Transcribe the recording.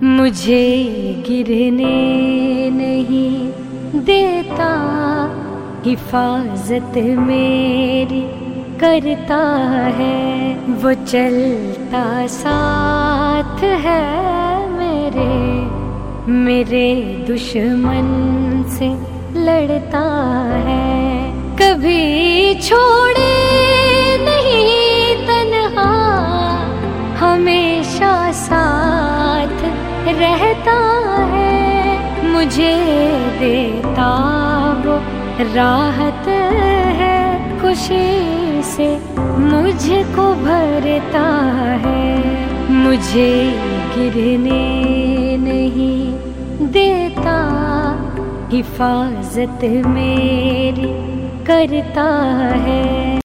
मुझे गिरने नहीं देता, हिफाजत मेरी करता है। वो चलता साथ है मेरे दुश्मन से लड़ता है। कभी छोड़े नहीं तन्हा, हमेशा साथ रहता है। मुझे देता वो राहत है, खुशी से मुझको भरता है। मुझे गिरने नहीं देता, हिफाजत मेरी करता है।